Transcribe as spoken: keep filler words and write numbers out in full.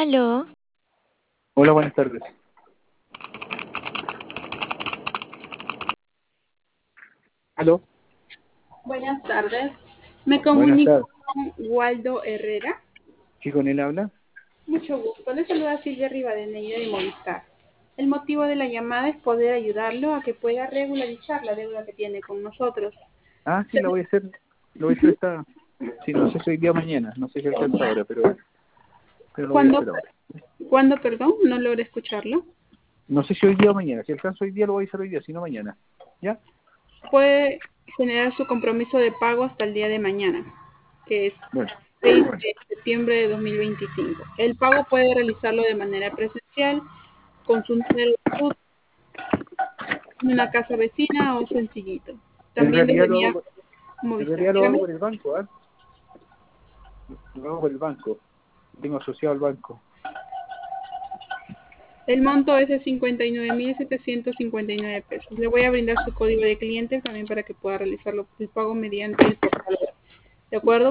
Aló, Hola, buenas tardes. Aló, Buenas tardes. Me buenas comunico tardes. con Waldo Herrera. ¿Sí con él habla? Mucho gusto. Le saluda Silvia Rivadeneira de Movistar. El motivo de la llamada es poder ayudarlo a que pueda regularizar la deuda que tiene con nosotros. Ah, sí, Se- la voy a hacer. Lo voy a hacer Ujú. esta. Sí, no sé si hoy día o mañana. No sé si alcanza ahora, pero, pero lo voy a ¿Cuándo, hacer ahora. ¿Cuándo, perdón? No logré escucharlo. No sé si hoy día o mañana. Si alcanzo hoy día, lo voy a hacer hoy día, si no mañana. ¿Ya? Puede generar su compromiso de pago hasta el día de mañana, que es Bueno, seis de septiembre de dos mil veinticinco. El pago puede realizarlo de manera presencial con su número de RUT en una casa vecina o sencillito. en También realidad desde lo mi hago, app por- en Movistar. realidad lo hago Dígame. por el banco, ¿ah? Lo hago por el banco. Tengo asociado al banco. El monto es de cincuenta y nueve mil setecientos cincuenta y nueve pesos. Le voy a brindar su código de cliente también para que pueda realizarlo el pago mediante el portal web. ¿De acuerdo?